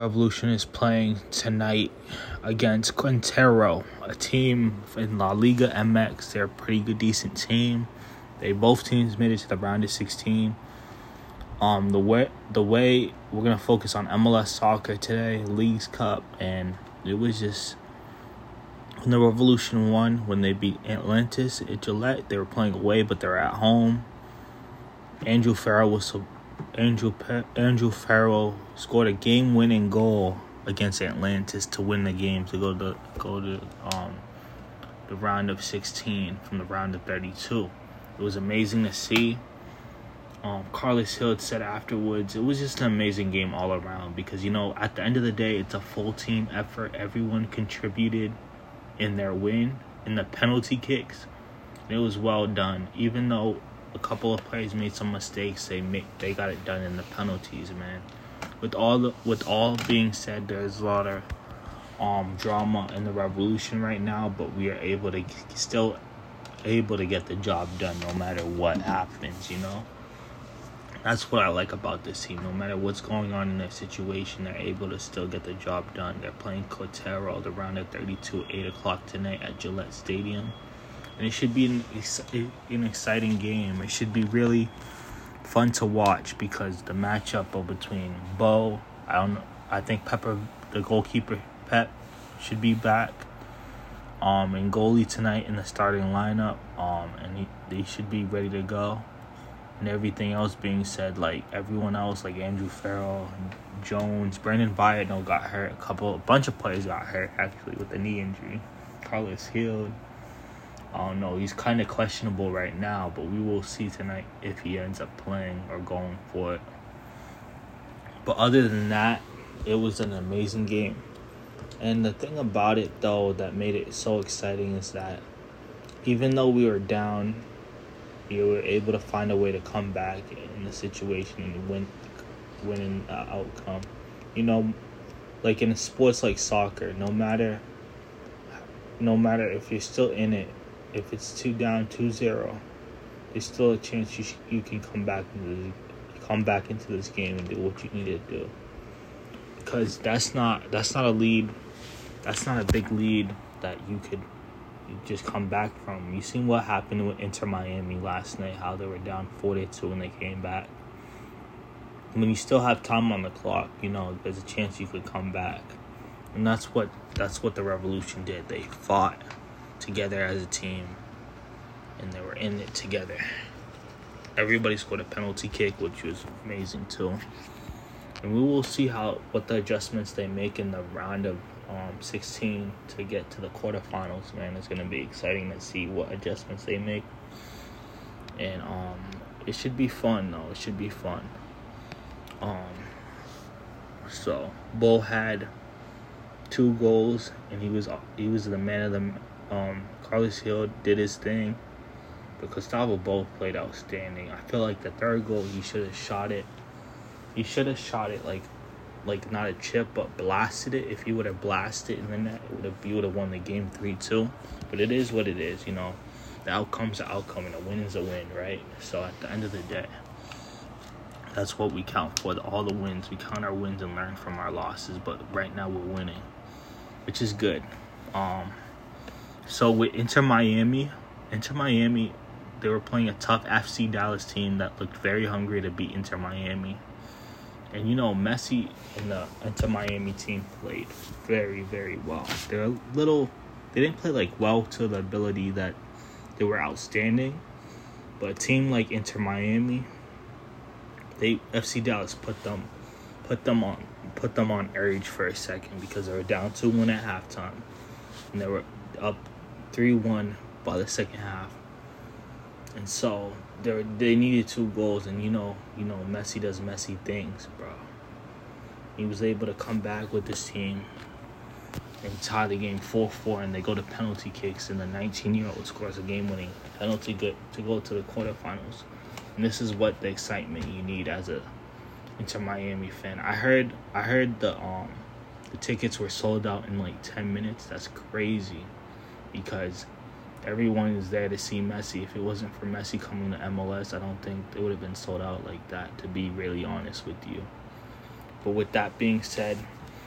Revolution is playing tonight against Quintero, a team in La Liga MX. They're a pretty good, decent team. Both teams made it to the round of 16. The way we're gonna focus on MLS soccer today, Leagues Cup, and it was just when the Revolution won when they beat Atlantis at Gillette. They were playing away, but they're at home. Andrew Farrell scored a game-winning goal against Atlantis to win the game to go to the round of 16 from the round of 32. It was amazing to see. Carlos Hill said afterwards, it was just an amazing game all around because, at the end of the day, it's a full team effort. Everyone contributed in their win, in the penalty kicks. It was well done. Even though a couple of players made some mistakes, they got it done in the penalties, man. With all being said, there's a lot of drama in the Revolution right now, but we are still able to get the job done no matter what happens, That's what I like about this team. No matter what's going on in their situation, they're able to still get the job done. They're playing Quintero the round of 32 at 8 o'clock tonight at Gillette Stadium. And it should be an exciting game. It should be really fun to watch because the matchup between Bo, I think Pepper, the goalkeeper, Pep, should be back. And goalie tonight in the starting lineup. And they should be ready to go. And everything else being said, like everyone else, like Andrew Farrell, Jones, Brandon Viadno got hurt. A bunch of players got hurt actually with a knee injury. Carlos Hill, I don't know. He's kind of questionable right now, but we will see tonight if he ends up playing or going for it. But other than that, it was an amazing game. And the thing about it, though, that made it so exciting is that even though we were down, we were able to find a way to come back in the situation and win an outcome. Like in sports like soccer, no matter if you're still in it, if it's 2-0, there's still a chance you can come back into this game and do what you need to do. Because that's not a lead. That's not a big lead that you could just come back from. You seen what happened with Inter Miami last night, how they were down 4-2 when they came back. When you still have time on the clock, there's a chance you could come back. And that's what the Revolution did. They fought together as a team, and they were in it together. Everybody scored a penalty kick, which was amazing too. And we will see what the adjustments they make in the round of 16 to get to the quarterfinals, man. It's going to be exciting to see what adjustments they make. And it should be fun, though. It should be fun. So, Bo had 2 goals, and he was the man of the... Carlos Hill did his thing, but Gustavo Bo played outstanding. I feel like the third goal, he should have shot it. He should have shot it like not a chip, but blasted it. If he would have blasted in the net, you would have won the game 3-2. But it is what it is, The outcome's the outcome, and a win is a win, right? So at the end of the day, that's what we count for. All the wins. We count our wins and learn from our losses. But right now we're winning, which is good. So with Inter Miami, they were playing a tough FC Dallas team that looked very hungry to beat Inter Miami. And, Messi and the Inter Miami team played very, very well. They didn't play, well to the ability that they were outstanding. But a team like Inter Miami, FC Dallas put them on edge for a second because they were down 2-1 at halftime. And they were up 3-1 by the second half. And so they needed 2 goals, and Messi does Messi things, bro. He was able to come back with this team and tie the game 4-4, and they go to penalty kicks, and the 19-year-old scores a game-winning penalty to go to the quarterfinals. And this is what the excitement you need as a Inter Miami fan. I heard the tickets were sold out in 10 minutes. That's crazy because everyone is there to see Messi. If it wasn't for Messi coming to MLS, I don't think it would have been sold out like that, to be really honest with you. But with that being said,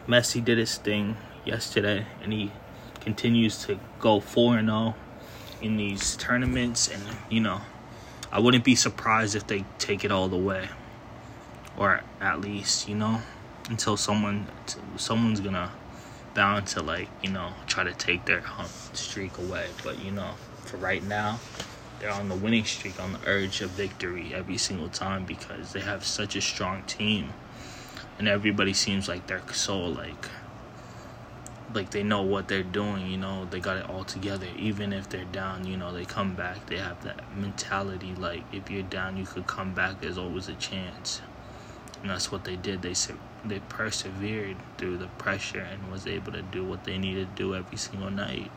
Messi did his thing yesterday, and he continues to go 4-0 in these tournaments. And, I wouldn't be surprised if they take it all the way. Or at least, until someone's gonna bound to, try to take their streak away. But, for right now, they're on the winning streak, on the urge of victory every single time, because they have such a strong team. And everybody seems like they're so, like they know what they're doing, they got it all together. Even if they're down, they come back. They have that mentality, like, if you're down, you could come back. There's always a chance. And that's what they did. They persevered through the pressure and was able to do what they needed to do every single night,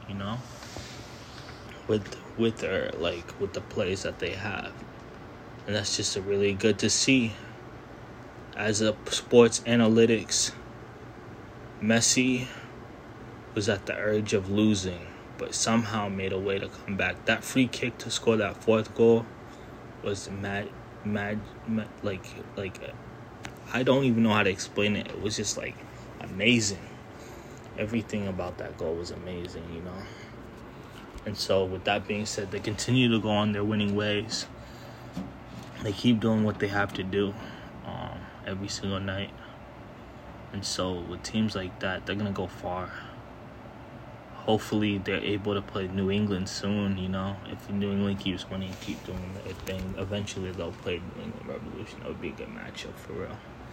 with the plays that they have. And that's just really good to see. As a sports analytics, Messi was at the urge of losing, but somehow made a way to come back. That free kick to score that fourth goal was mad, like I don't even know how to explain it. It was just amazing. Everything about that goal was amazing, And so with that being said, they continue to go on their winning ways. They keep doing what they have to do every single night. And so with teams like that, they're going to go far. Hopefully they're able to play New England soon, If New England keeps winning, keep doing their thing, eventually they'll play New England Revolution. That would be a good matchup for real.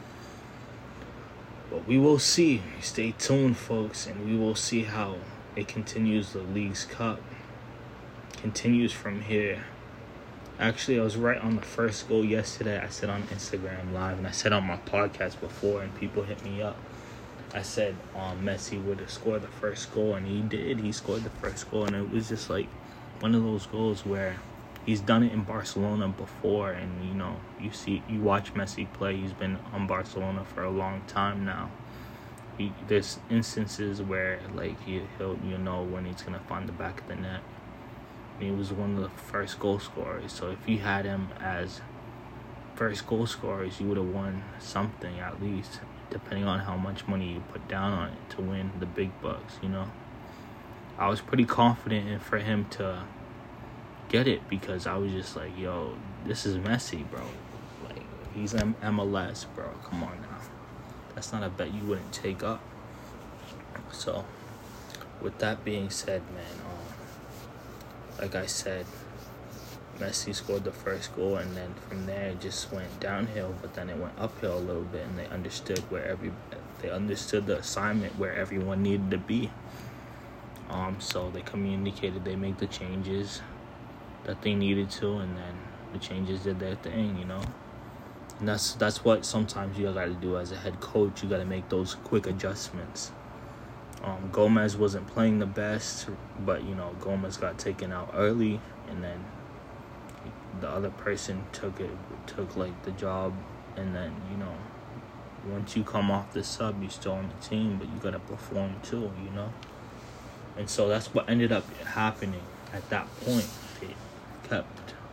But we will see. Stay tuned, folks, and we will see how it continues. The League's Cup continues from here. Actually, I was right on the first goal yesterday. I said on Instagram Live, and I said on my podcast before, and people hit me up. I said Messi would have scored the first goal, and he did. He scored the first goal, and it was just one of those goals where he's done it in Barcelona before, and you watch Messi play. He's been on Barcelona for a long time now. There's instances where he'll when he's gonna find the back of the net. He was one of the first goal scorers, so if you had him as first goal scorers, you would have won something at least, depending on how much money you put down on it to win the big bucks. I was pretty confident for him to get it, because I was just like, yo, this is Messi, bro. He's MLS, bro. Come on now. That's not a bet you wouldn't take up. So, with that being said, man, like I said, Messi scored the first goal, and then from there it just went downhill, but then it went uphill a little bit, and they understood the assignment where everyone needed to be. So they communicated, they made the changes that they needed to, and then the changes did their thing, And that's what sometimes you got to do as a head coach. You got to make those quick adjustments. Gomez wasn't playing the best, but Gomez got taken out early, and then the other person took the job, and then once you come off the sub, you're still on the team, but you got to perform too, And so that's what ended up happening at that point. They kept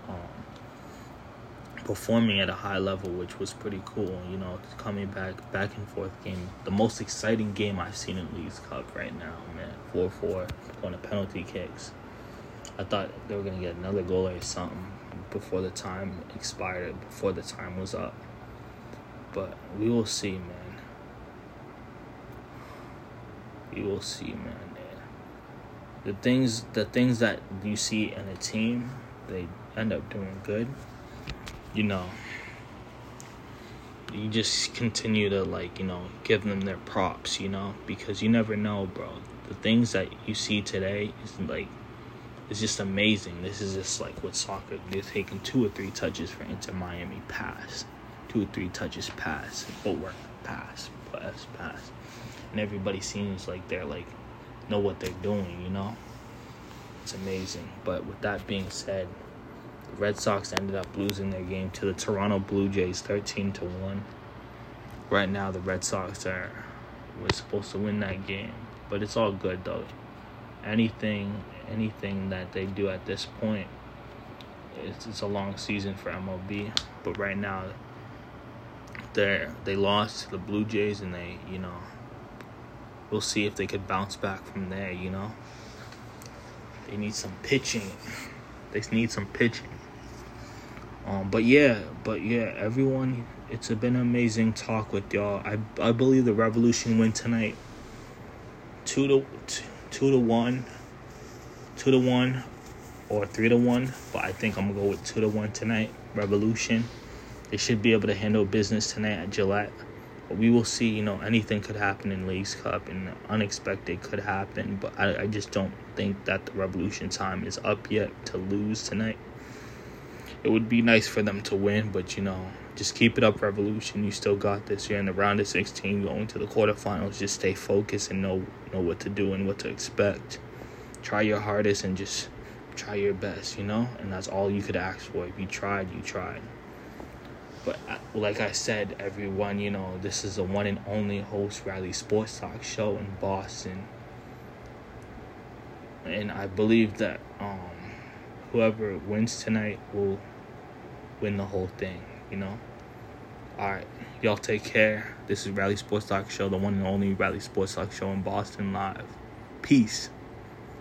performing at a high level, which was pretty cool, coming back and forth game. The most exciting game I've seen in League's Cup right now, man. 4-4, going to penalty kicks. I thought they were going to get another goal or something before the time expired, before the time was up. But we will see, man. We will see, man. The things that you see in a team, they end up doing good. You just continue to give them their props, because you never know, bro. The things that you see today it's just amazing. This is just with soccer. They're taking 2 or 3 touches for Inter Miami, pass. 2 or 3 touches, pass. Footwork, pass. And everybody seems like they're know what they're doing, It's amazing. But with that being said, the Red Sox ended up losing their game to the Toronto Blue Jays 13-1. Right now, the Red Sox were supposed to win that game, but it's all good though. Anything that they do at this point, it's a long season for MLB. But right now, they lost to the Blue Jays, and they we'll see if they could bounce back from there, you know. They need some pitching. But yeah, everyone, it's been an amazing talk with y'all. I believe the Revolution win tonight. 2-1, 2-1, or 3-1. But I think I'm gonna go with 2-1 tonight. Revolution. They should be able to handle business tonight at Gillette. But we will see. You know, anything could happen in Leagues Cup, and unexpected could happen. But I just don't think that the Revolution time is up yet to lose tonight. It would be nice for them to win, but, you know, just keep it up, Revolution. You still got this. You're in the round of 16, going to the quarterfinals. Just stay focused and know what to do and what to expect. Try your hardest and just try your best, you know? And that's all you could ask for. If you tried, you tried. But like I said, everyone, you know, this is the one and only Host Riley Sports Talk show in Boston. And I believe that whoever wins tonight will win the whole thing, you know? Alright, y'all take care. This is Riley Sports Talk show, the one and only Riley Sports Talk show in Boston live. Peace.